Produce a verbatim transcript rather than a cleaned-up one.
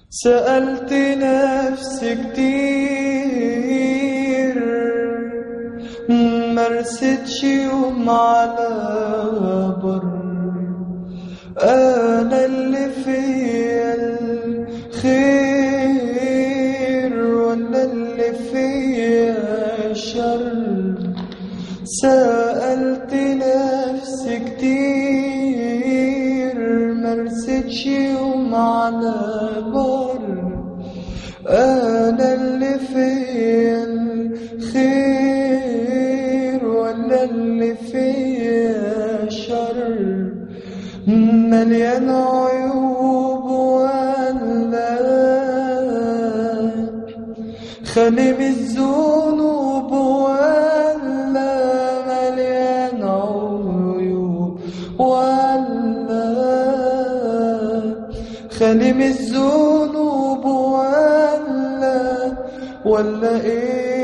سألت نفسي كتير، مرستش يوم على بر. أنا اللي فيا الخير ولا اللي فيا الشر؟ سألت نفسي كتير، مرستش يوم على بر. أنا اللي فيا الخير ولا اللي فيا شر؟ مليان عيوب ولا خالي من الذنوب؟ ولا مليان عيوب ولا خالي من الذنوب؟ ولا ولا ايه؟